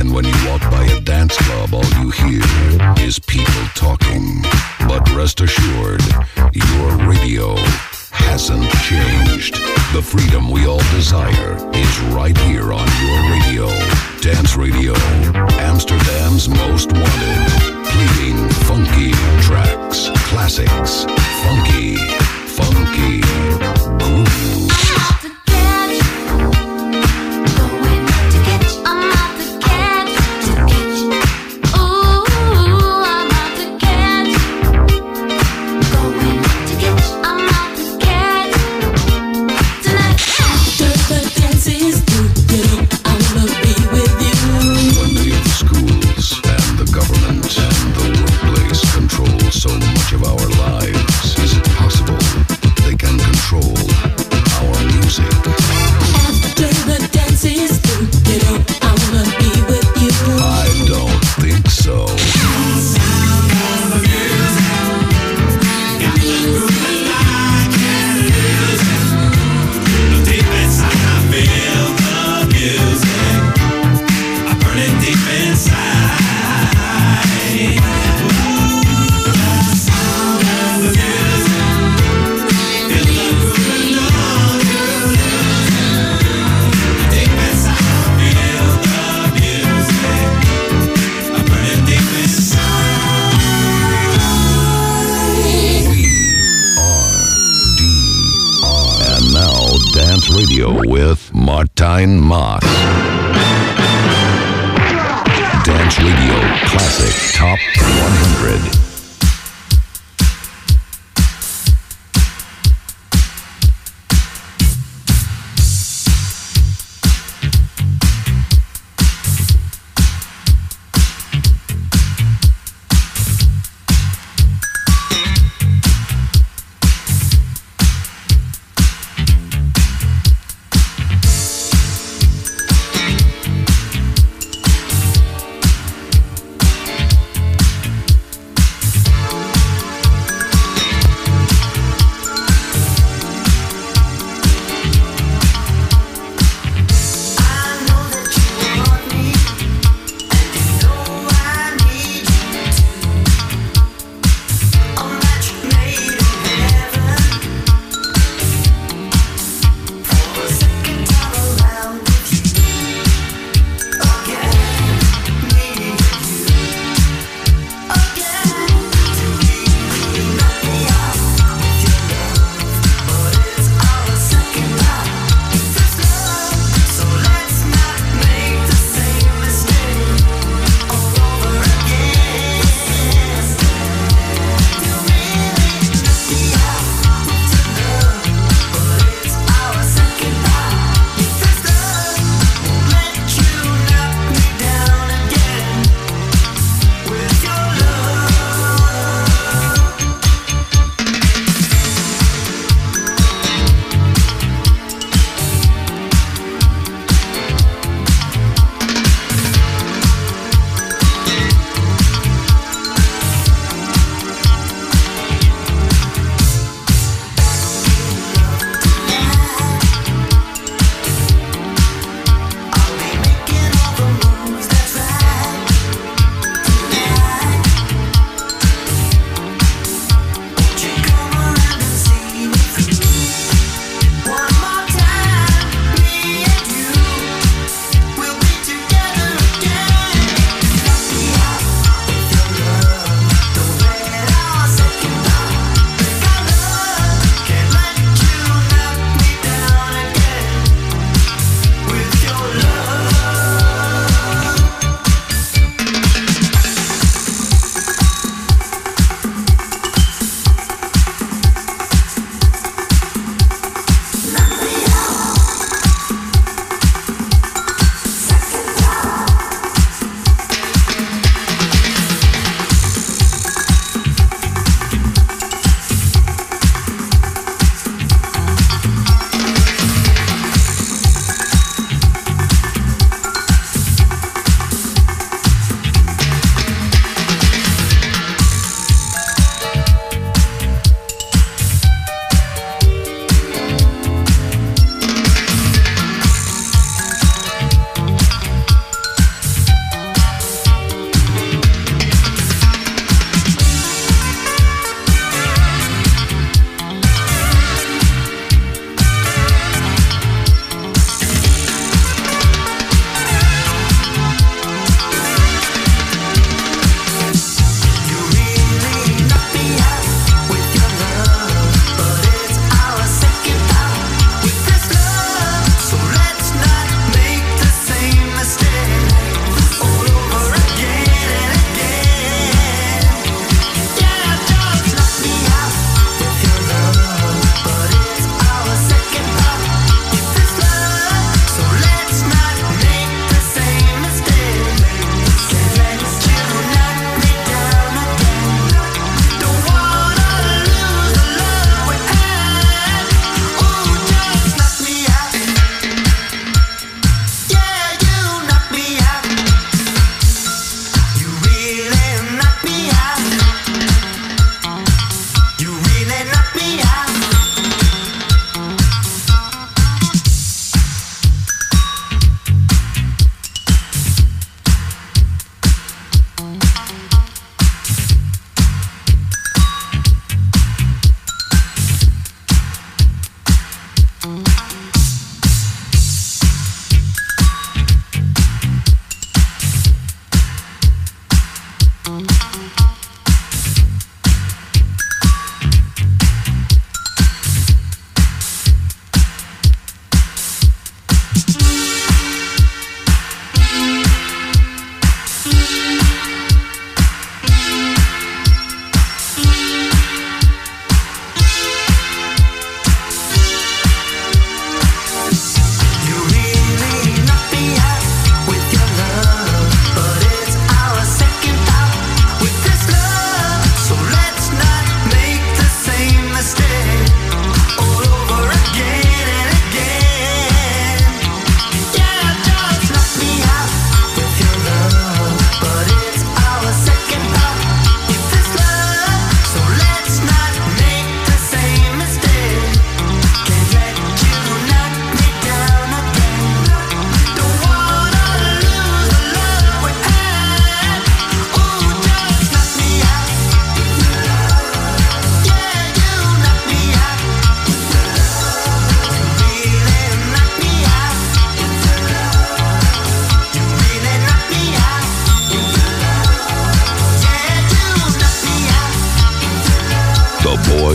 And when you walk by a dance club, all you hear is people talking. But rest assured, your radio hasn't changed. The freedom we all desire is right here on your radio. Dance Radio, Amsterdam's most wanted. Playing funky tracks, classics, funky grooves. So much of our lives. Is it possible they can control our music? After the dance is through, you know I wanna be with you. I don't think so. Sound of the music, got the groove and I can lose it. Deep inside I feel the music, I burn it deep inside. Dance Radio with Martijn Maas. Dance Radio Classic Top 100.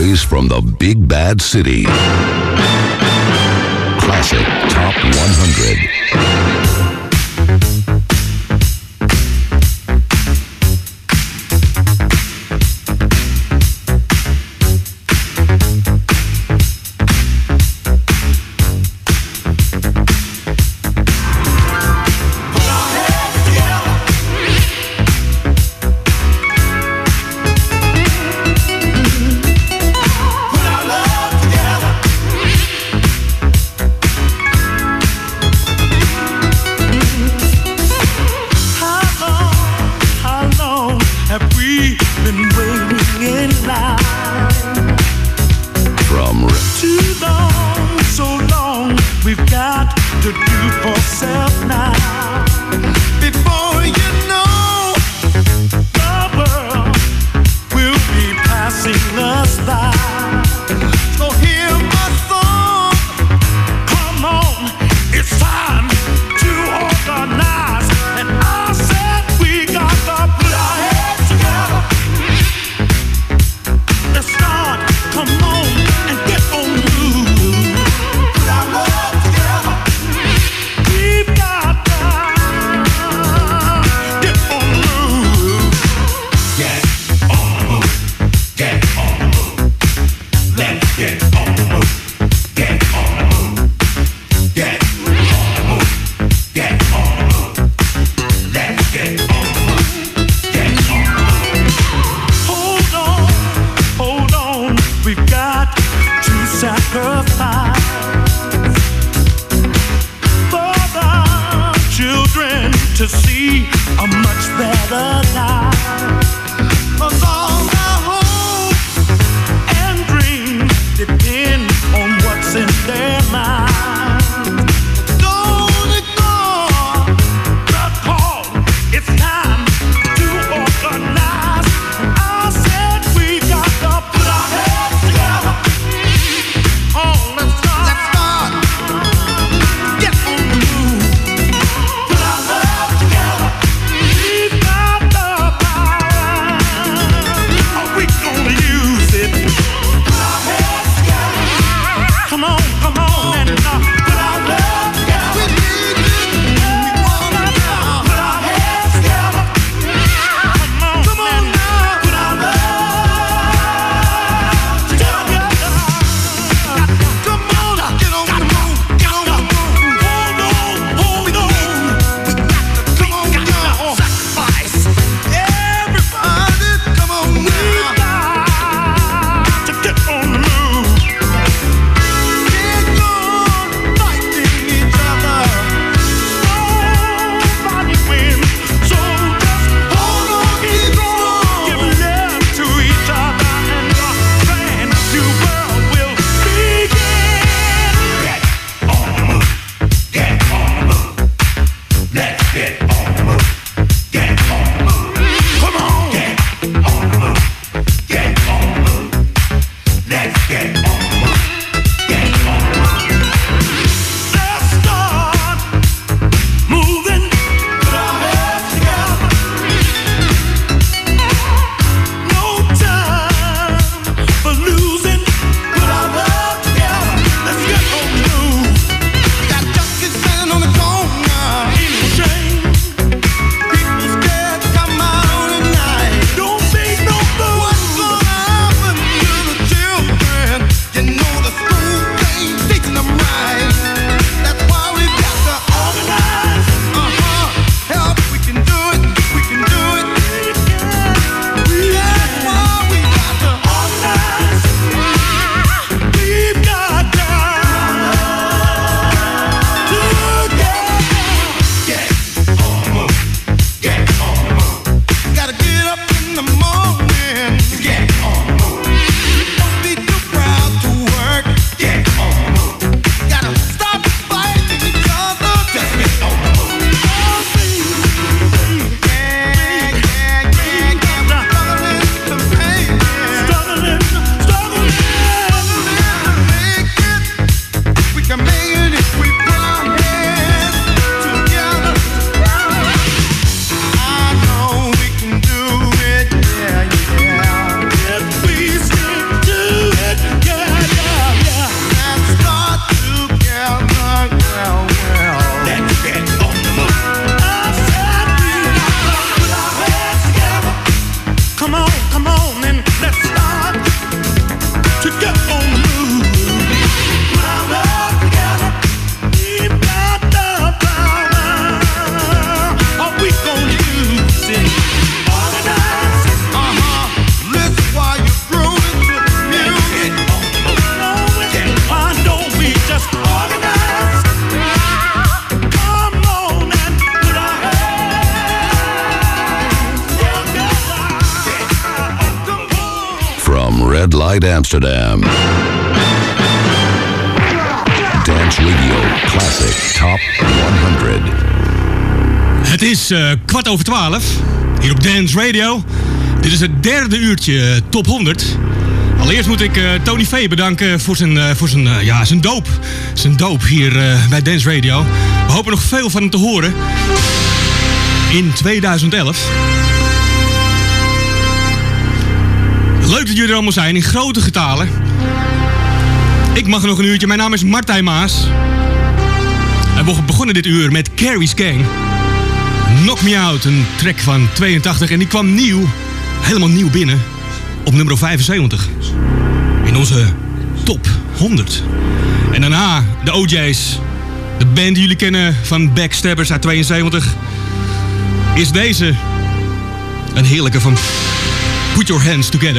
always from the big bad city. Classic Top 100. Red Light Amsterdam. Dance Radio Classic Top 100. Het is 12:15 hier op Dance Radio. Dit is het derde uurtje Top 100. Allereerst moet ik Tony V bedanken voor zijn doop. Zijn doop hier bij Dance Radio. We hopen nog veel van hem te horen in 2011. Leuk dat jullie er allemaal zijn, in grote getalen. Ik mag nog een uurtje. Mijn naam is Martijn Maas. En we begonnen dit uur met Carrie's Gang. Knock Me Out, een track van 82. En die kwam nieuw, helemaal nieuw binnen, op nummer 75. In onze top 100. En daarna de OJ's. De band die jullie kennen van Backstabbers uit 72. Is deze een heerlijke van Put Your Hands Together.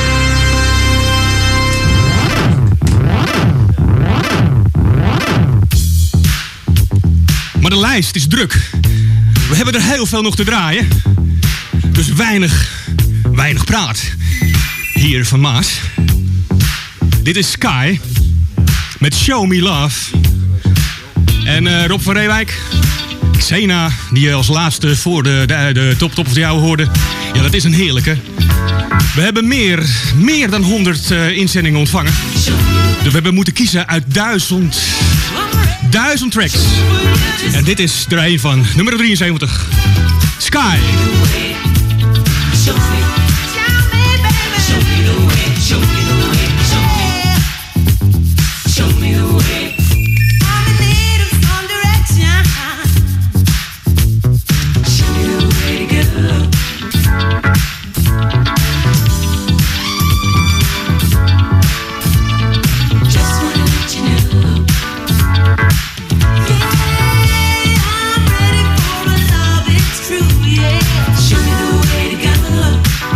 Maar de lijst is druk. We hebben er heel veel nog te draaien. Dus weinig praat. Hier van Maas. Dit is Sky. Met Show Me Love. En Rob van Reewijk. Xena, die je als laatste voor de top of de jou hoorde. Ja, dat is een heerlijke. We hebben meer dan 100 inzendingen ontvangen. Dus we hebben moeten kiezen uit 1000 tracks. En dit is er een van, nummer 73. Sky. Show me the way to go.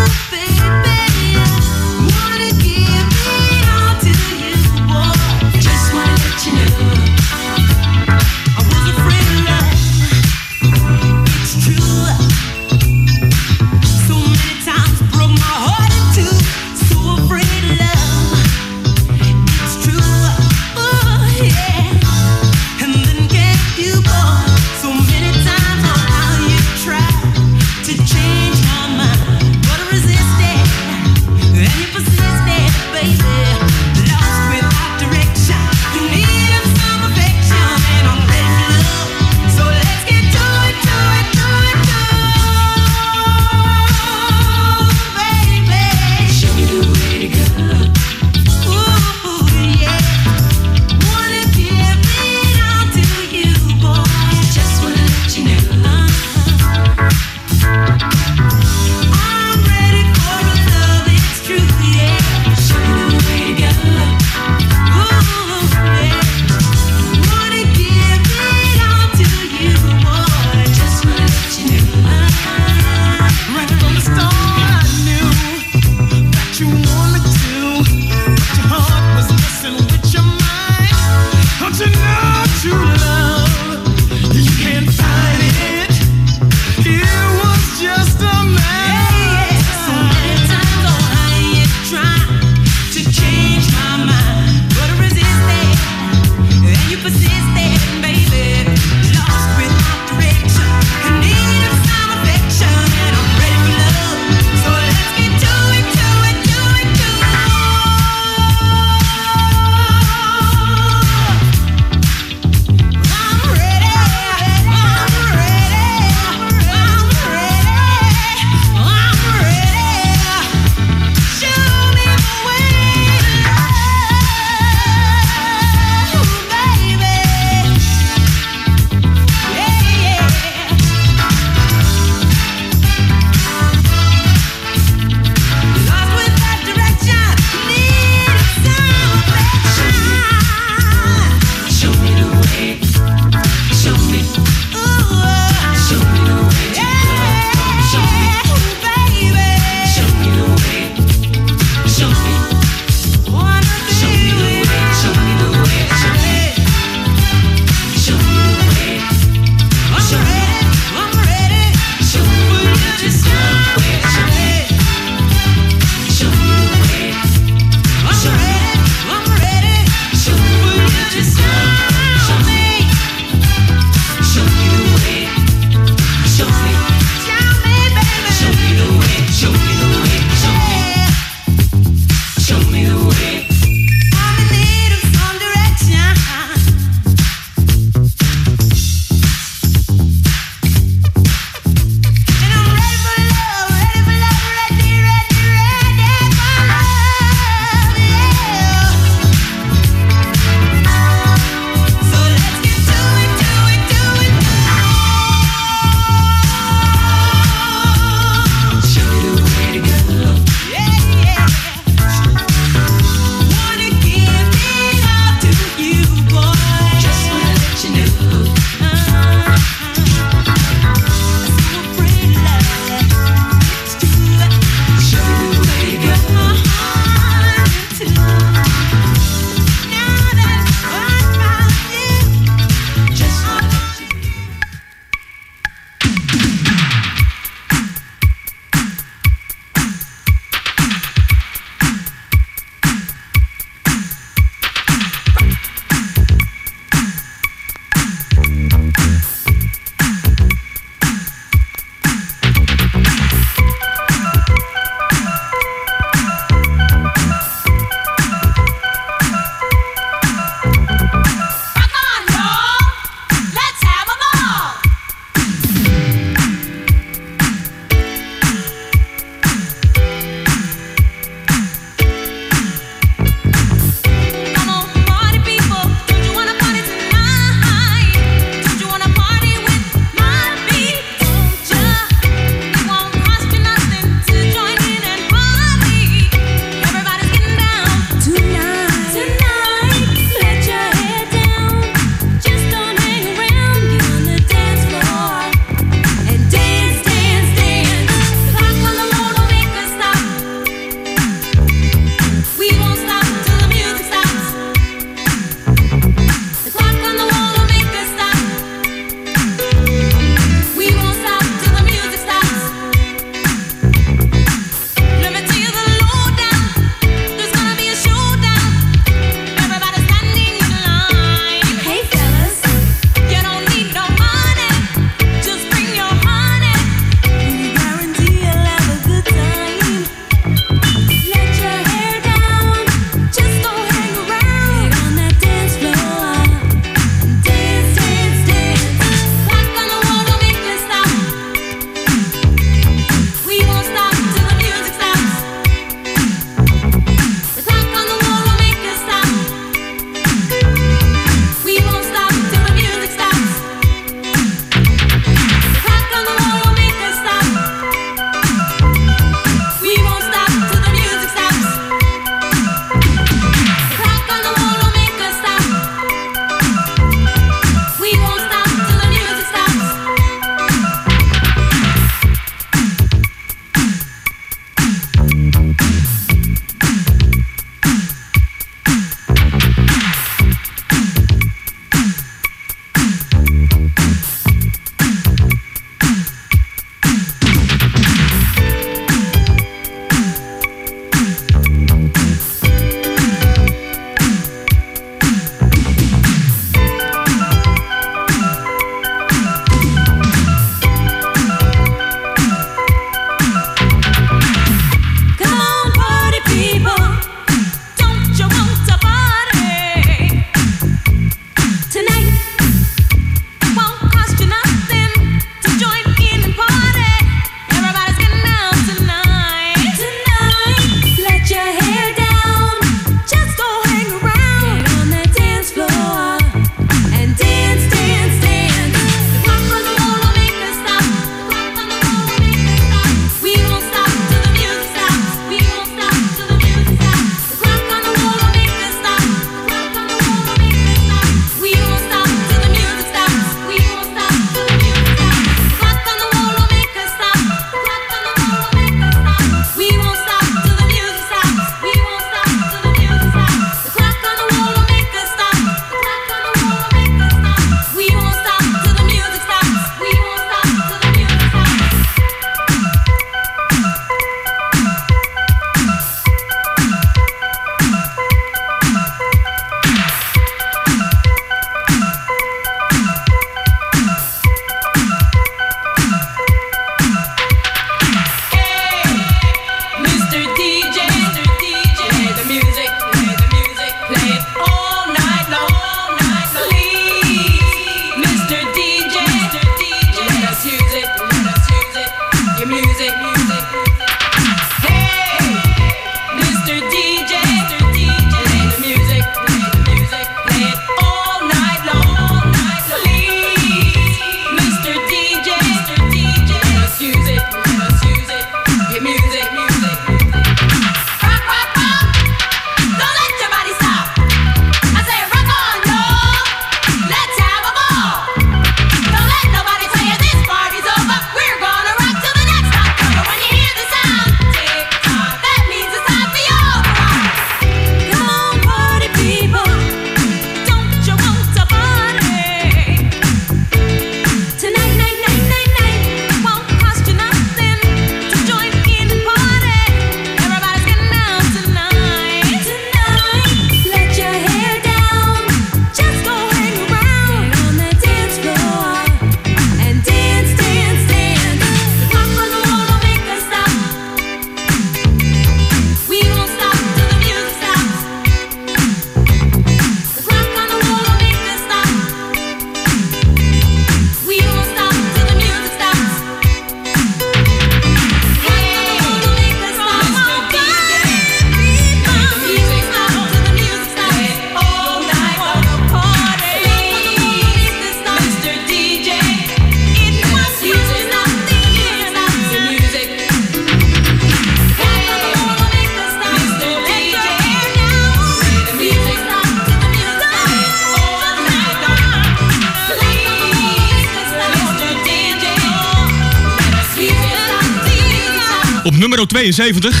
Op nummer 72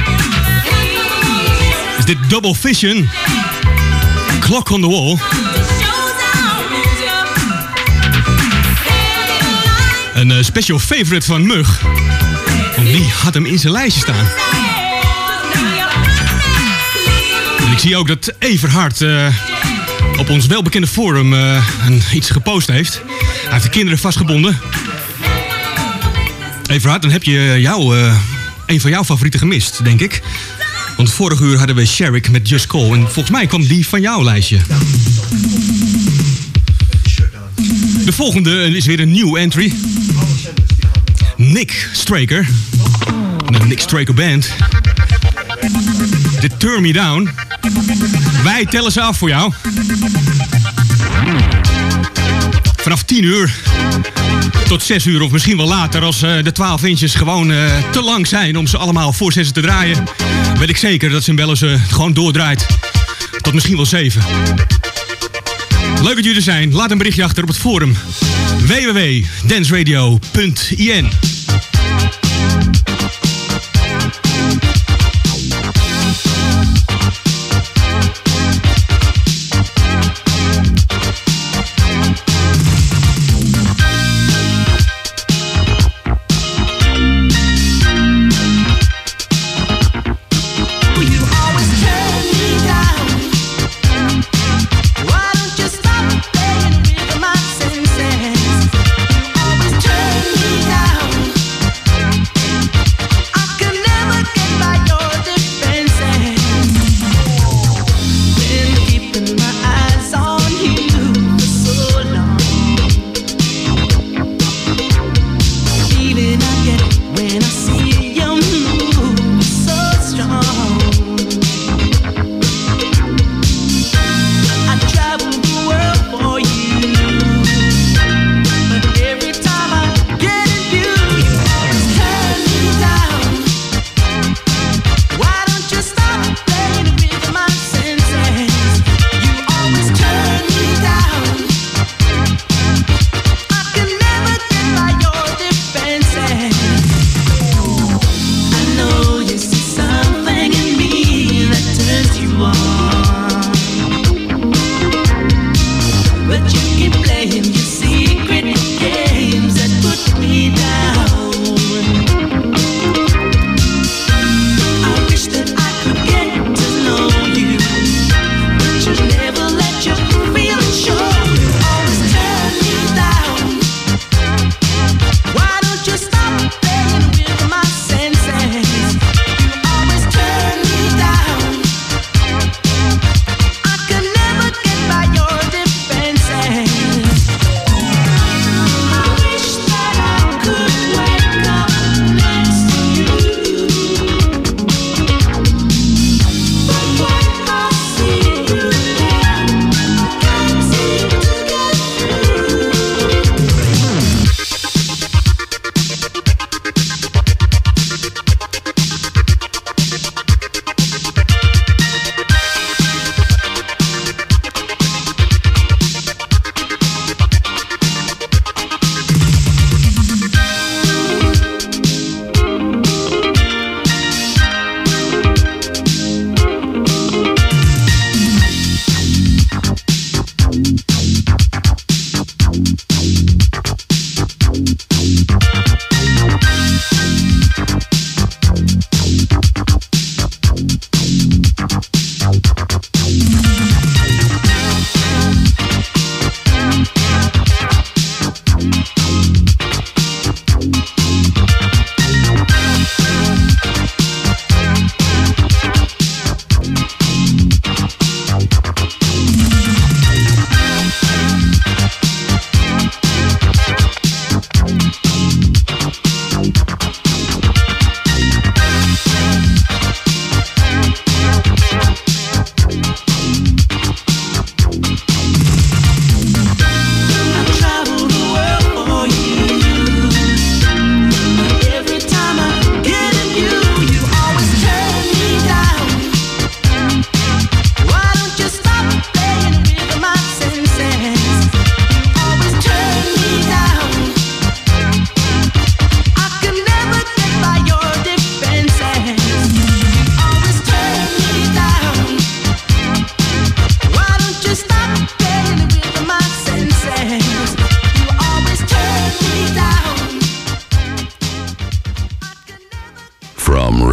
is dit Double Vision, Clock on the Wall. Een special favorite van Mug, want die had hem in zijn lijstje staan. En ik zie ook dat Everhard op ons welbekende forum iets gepost heeft. Hij heeft de kinderen vastgebonden. Everhard, dan heb je een van jouw favorieten gemist, denk ik. Want vorige uur hadden we Sherrick met Just Call. En volgens mij kwam die van jouw lijstje. De volgende is weer een nieuwe entry. Nick Straker. Met Nick Straker Band. The Turn Me Down. Wij tellen ze af voor jou. Vanaf 10 uur tot 6 uur of misschien wel later, als de 12 inches gewoon te lang zijn om ze allemaal voor 6 te draaien, weet ik zeker dat Zimbello ze gewoon doordraait tot misschien wel 7. Leuk dat jullie er zijn. Laat een berichtje achter op het forum www.danceradio.in. Always turn me down.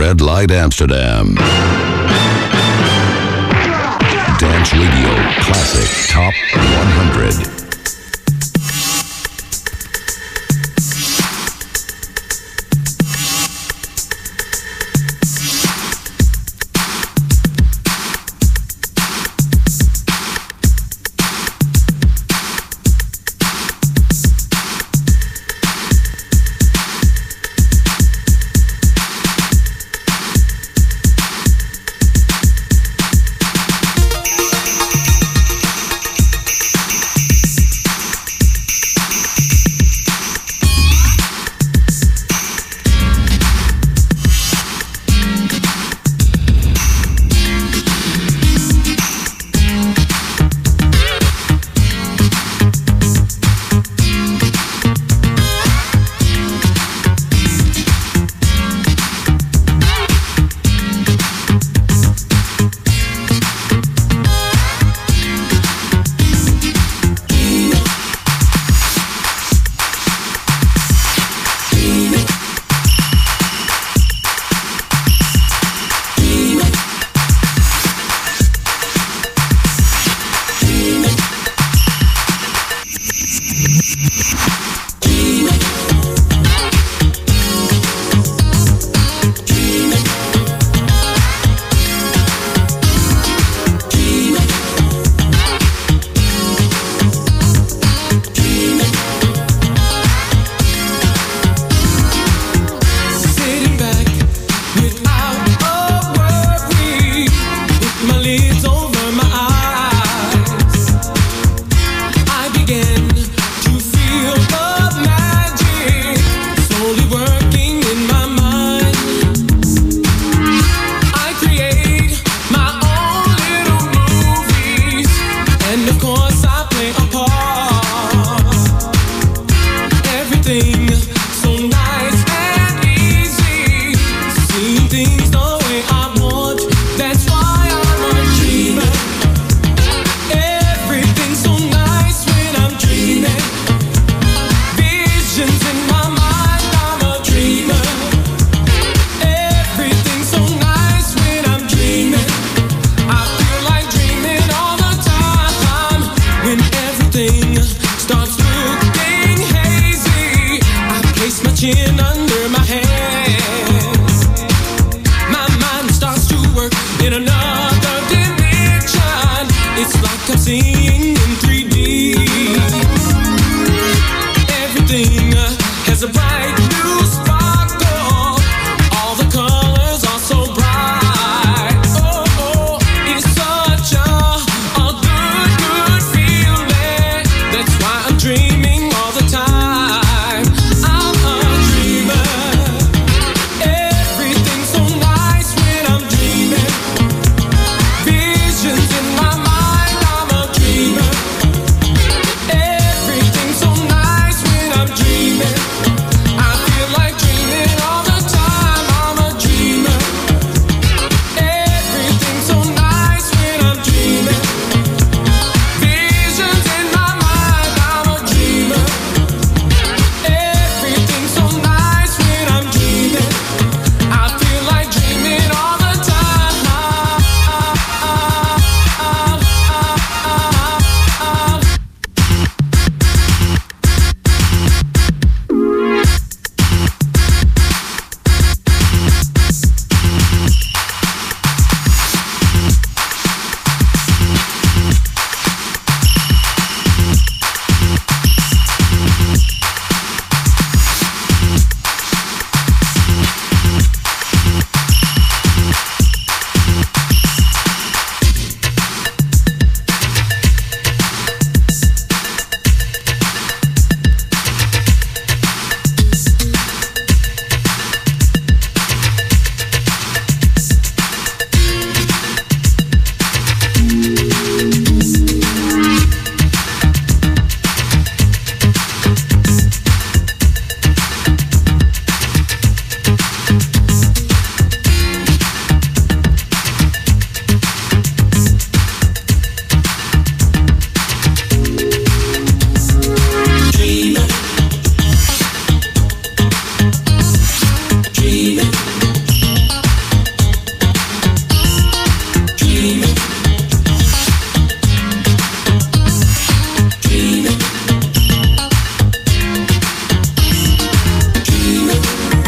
Red Light Amsterdam. Dance Radio Classic Top 100. Dreaming all the time. I'm a dreamer.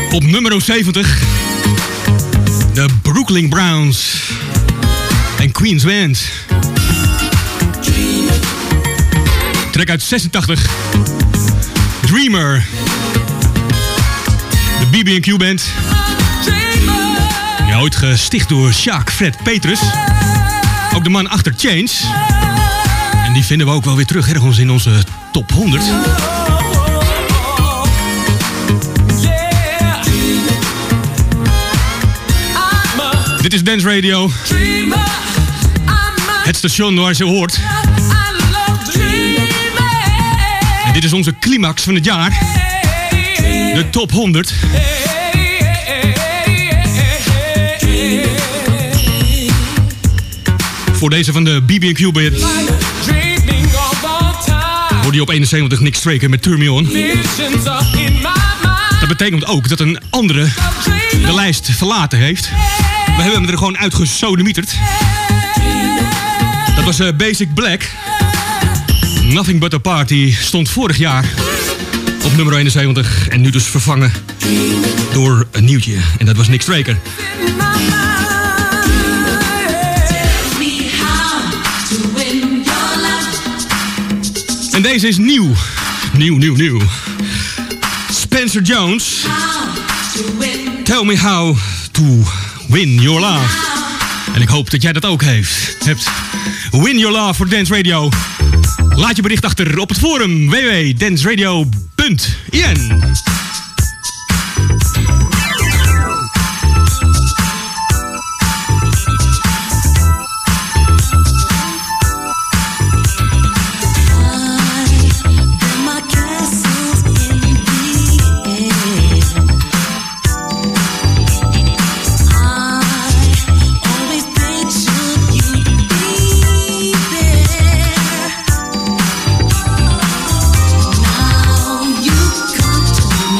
Op nummer 70. De Brooklyn Browns. En Queen's Band. Track uit 86. Dreamer. De BB&Q Band. Ja, ooit gesticht door Jacques Fred Petrus. Ook de man achter Change. En die vinden we ook wel weer terug ergens in onze top 100. Dit is Dance Radio. Het station waar je hoort. En dit is onze climax van het jaar. De top 100. Voor deze van de BB&Q Band hoorde je op 71 Nick Straker met Turn Me On. Dat betekent ook dat een andere de lijst verlaten heeft. We hebben hem er gewoon uitgesodemieterd. Dat was Basic Black. Nothing But A Party stond vorig jaar op nummer 71. En nu dus vervangen door een nieuwtje. En dat was Nick Straker. En deze is nieuw. Nieuw. Spencer Jones. Tell Me How To Win Your Love. En ik hoop dat jij dat ook hebt. Win Your Love voor Dance Radio. Laat je bericht achter op het forum www.danceradio.in. Now you come to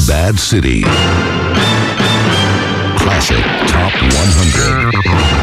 Bad City. Classic Top 100.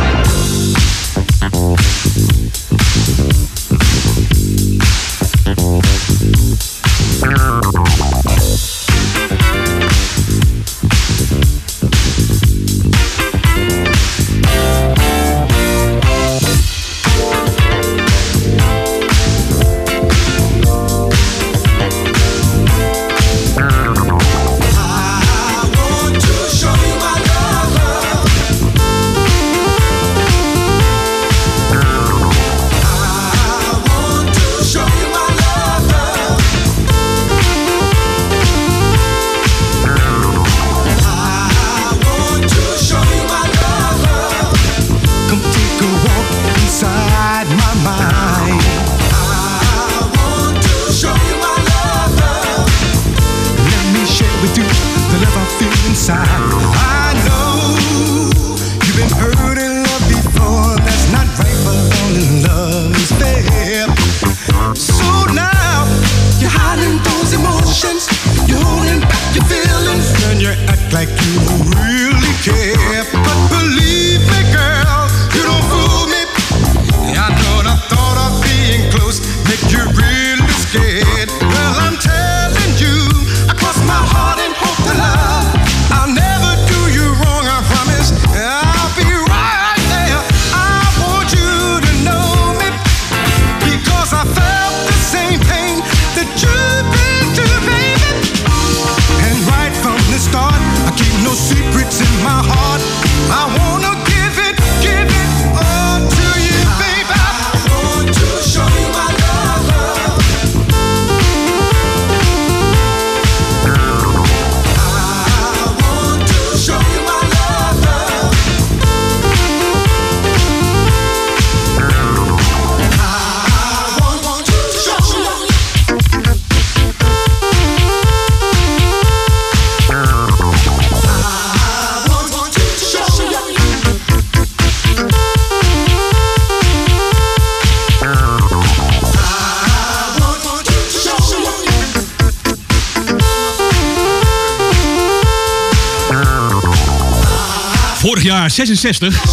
Vorig jaar 66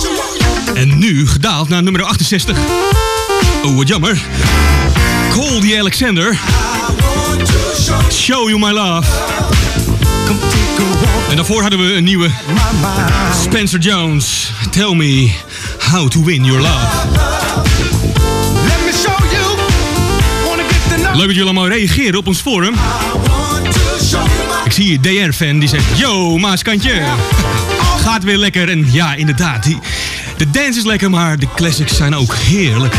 en nu gedaald naar nummer 68. Oh, wat jammer. Goldie Alexander, Show You My Love. En daarvoor hadden we een nieuwe Spencer Jones, Tell Me How To Win Your Love. Leuk dat jullie allemaal reageren op ons forum. Ik zie je DR-fan die zegt, yo, Maaskantje. Gaat weer lekker. En ja, inderdaad, de dance is lekker, maar de classics zijn ook heerlijk.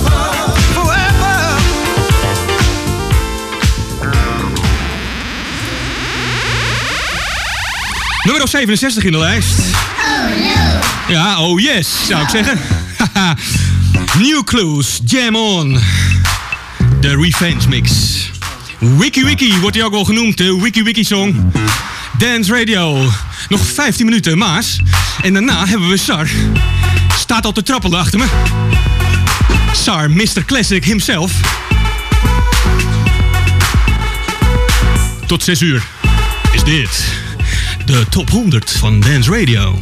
Nummer 67 in de lijst. Oh no. Ja, oh yes, zou ik zeggen. New Clues, Jam On. De Revenge Mix. Wiki Wiki wordt hij ook wel genoemd, de Wiki Wiki Song. Dance Radio. Nog 15 minuten, Maas. En daarna hebben we Sar. Staat al te trappelen achter me. Sar, Mr. Classic himself. Tot 6 uur is dit de top 100 van Dance Radio.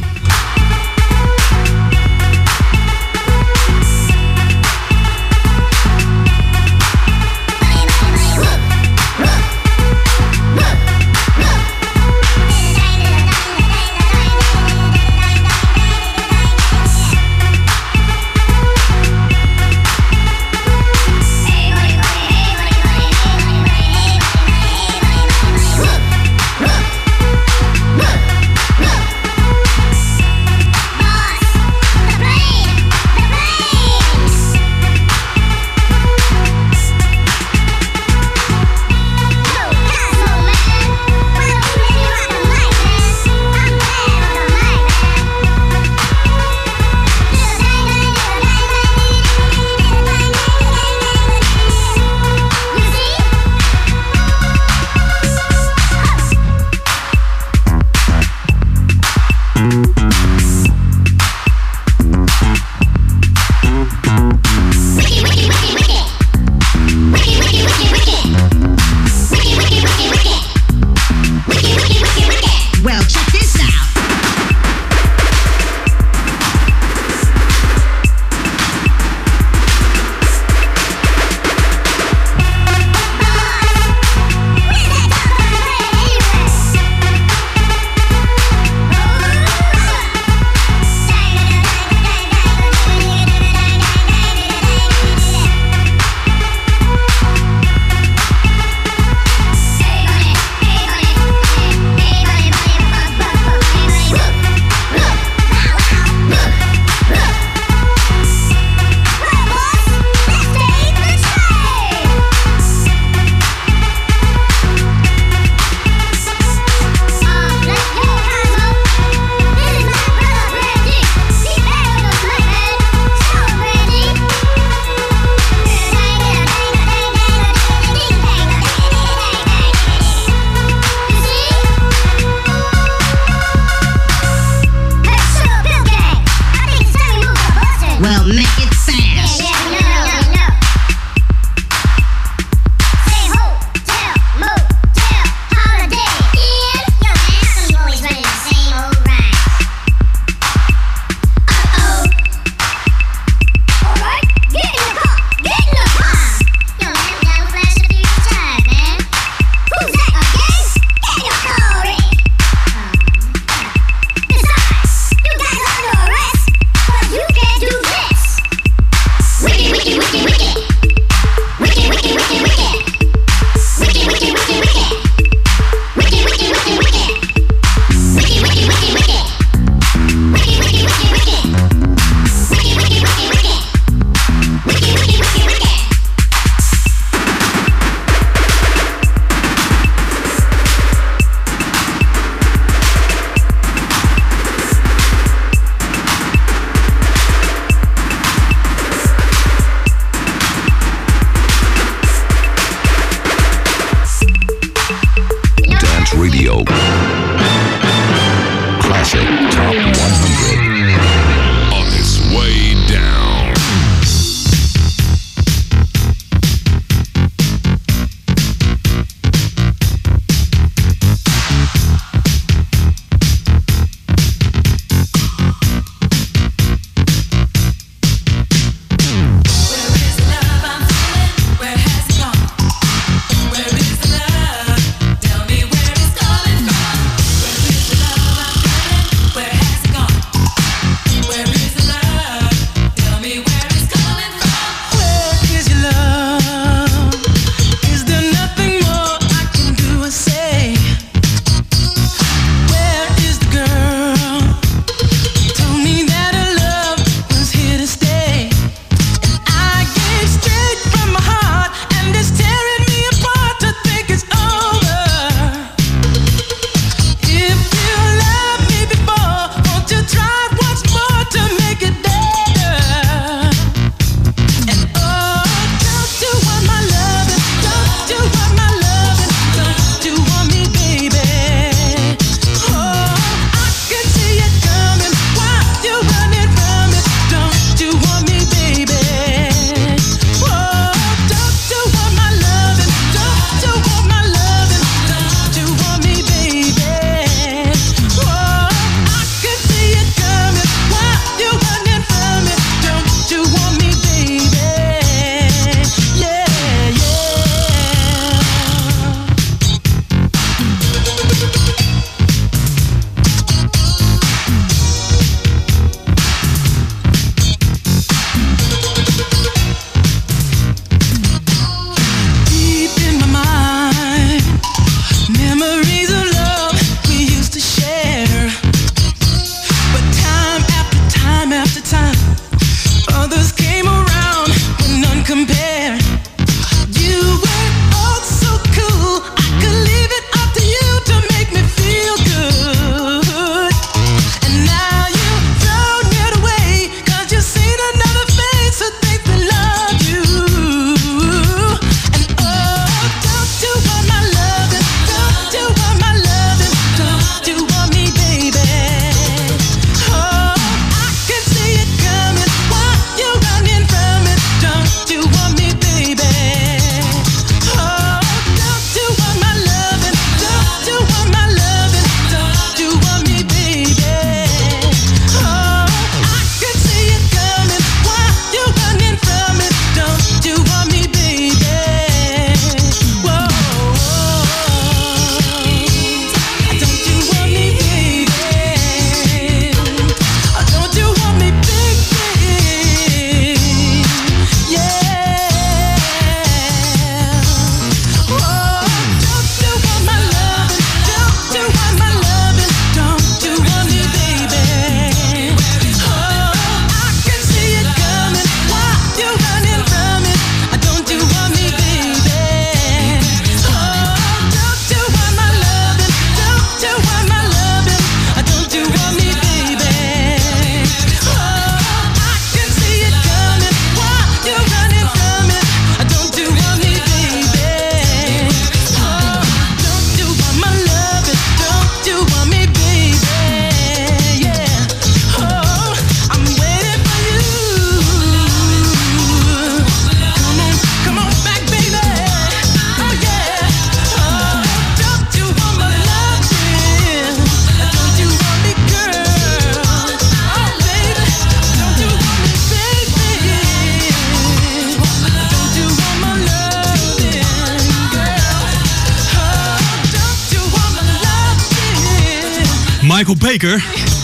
Michael Baker.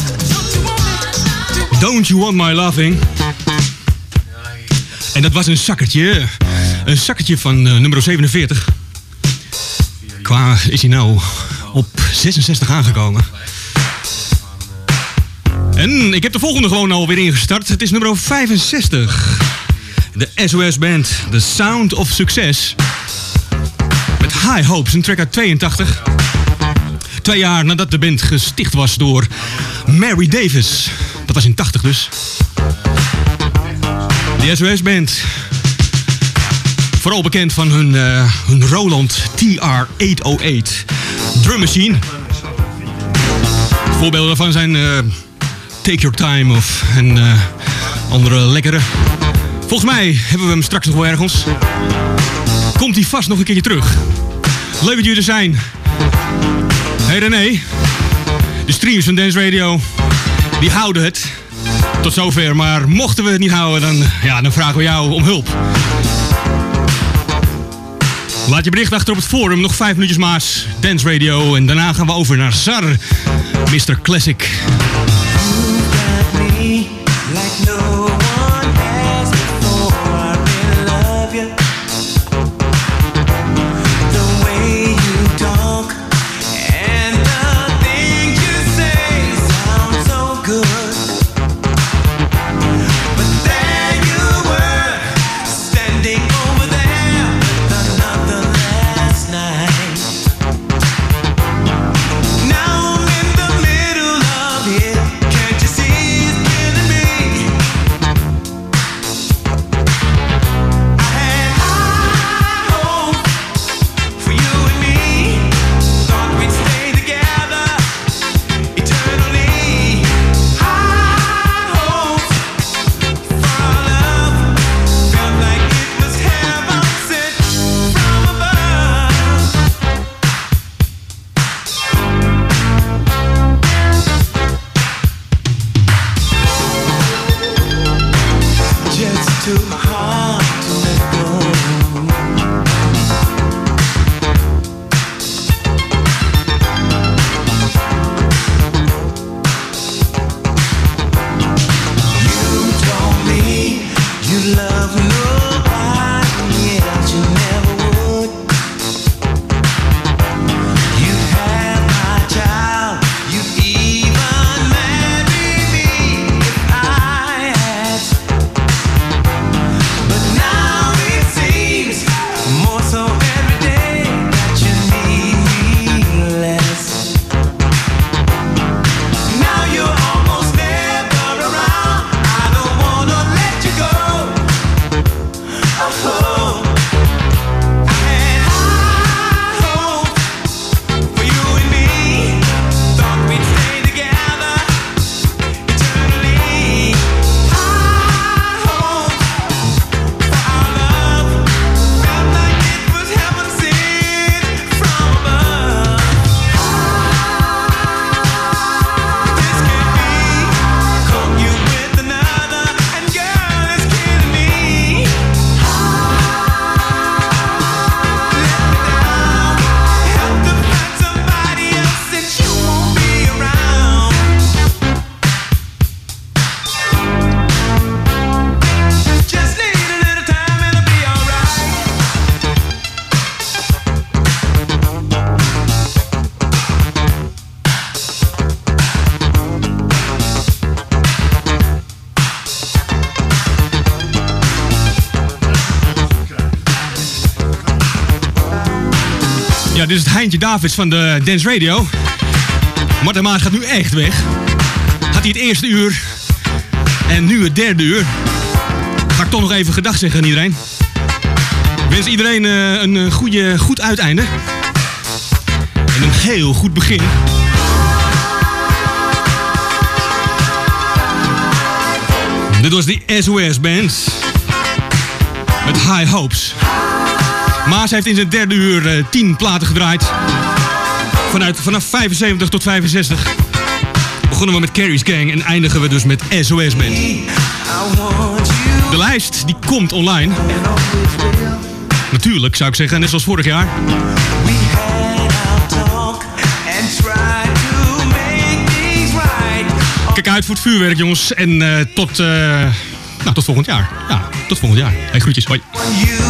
Don't You Want My Loving. En dat was een zakkertje. Een zakkertje van nummer 47. Qua is hij nou op 66 aangekomen. En ik heb de volgende gewoon alweer ingestart. Het is nummer 65. De SOS Band, The Sound of Success. Met High Hopes, een track uit 82. 2 jaar nadat de band gesticht was door Mary Davis. Dat was in 80 dus. De SOS Band. Vooral bekend van hun Roland TR-808 drum machine. Voorbeelden daarvan zijn Take Your Time of andere lekkere. Volgens mij hebben we hem straks nog wel ergens. Komt hij vast nog een keertje terug. Leuk dat jullie er zijn. Hey René. De streams van Dance Radio, die houden het. Tot zover, maar mochten we het niet houden, dan vragen we jou om hulp. Laat je bericht achter op het forum, nog 5 minuutjes maas. Dance Radio en daarna gaan we over naar Zar, Mr. Classic. Ja, dit is het Heintje Davids van de Dance Radio. Martin Maas gaat nu echt weg. Had hij het eerste uur en nu het derde uur. Ga ik toch nog even gedag zeggen aan iedereen. Ik wens iedereen een goed uiteinde. En een heel goed begin. Dit was de SOS Band. Met High Hopes. Maas heeft in zijn derde uur 10 platen gedraaid. Vanaf 75 tot 65. Begonnen we met Carrie's Gang en eindigen we dus met SOS Band. De lijst die komt online. Natuurlijk zou ik zeggen, net zoals vorig jaar. Kijk uit voor het vuurwerk, jongens. En tot volgend jaar. Ja, tot volgend jaar. Hey, groetjes. Hoi. You